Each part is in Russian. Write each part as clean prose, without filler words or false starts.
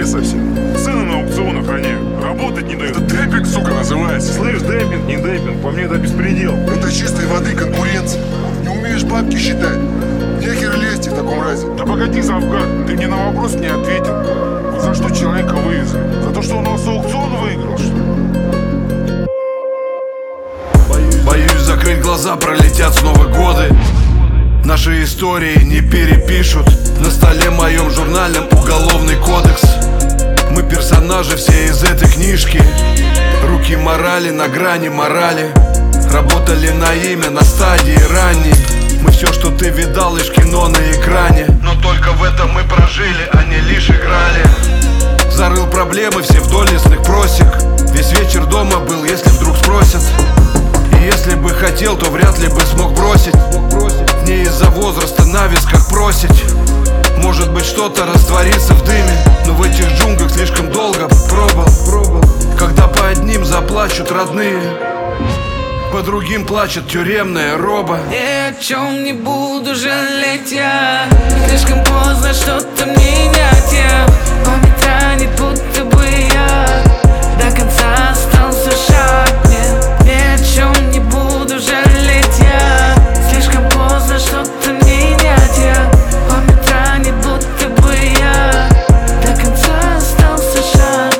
совсем? Цены на аукционах роняют, работать не дают. Это демпинг, сука, называется. Слышь, демпинг, не демпинг, по мне это беспредел. Это чистой воды конкуренция. Не умеешь бабки считать? Нехер лезть в таком разе. Да погоди, Завгар, ты мне на вопрос не ответил. Вот за что человека вывезли? За то, что он у нас аукцион выиграл, что ли? Боюсь закрыть глаза, пролетят снова годы. Наши истории не перепишут. На столе моем журнальном уголовный кодекс. Мы персонажи все из этой книжки. Руки морали на грани морали. Работали на имя на стадии ранней. Мы все, что ты видал, лишь кино на экране. Но только в этом мы прожили, а не лишь играли. Зарыл проблемы все вдоль лесных просек. Весь вечер дома был, если вдруг спросят. И если бы хотел, то вряд ли бы смог бросить. Не из-за возраста на висках просить. Может быть, что-то растворится в дыме. Но в этих джунглях слишком долго пробыл. Когда по одним заплачут родные, по другим плачет тюремная роба. Ни о чем не буду жалеть я. Слишком поздно что-то менять я. Память ранит, будто бы я до конца остался шаг. Нет, ни о чем не буду жалеть я. Слишком поздно что-то менять я. Память ранит, будто бы я до конца остался шаг.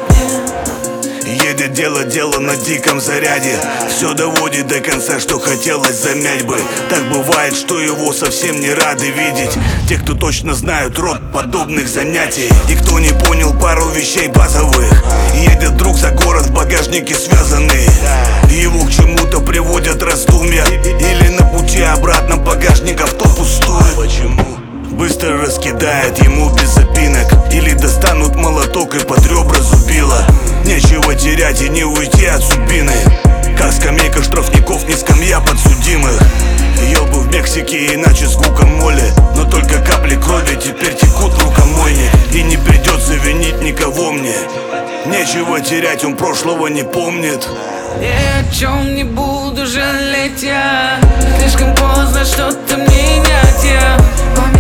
Едет дело на диком заряде. Все доводит до конца, что хотелось замять бы. Так бывает, что его совсем не рады видеть те, кто точно знают род подобных занятий. И кто не понял пару вещей базовых. Едет друг за город, в багажнике связанный. Его к чему-то приводят раздумья. Или на пути обратно багажник авто пустой. Почему? Быстро раскидает ему без запинок. Или достанут молоток и под ребра зубила. Нечего терять и не уйти от судьбины. Как скамейка штрафников, не скамья подсудимых. Ел бы в Мексике иначе с гукамоле. Но только капли крови теперь текут в рукомойне. И не придется винить никого мне. Нечего терять, он прошлого не помнит. Ни о чем не буду жалеть я. Слишком поздно что-то менять я.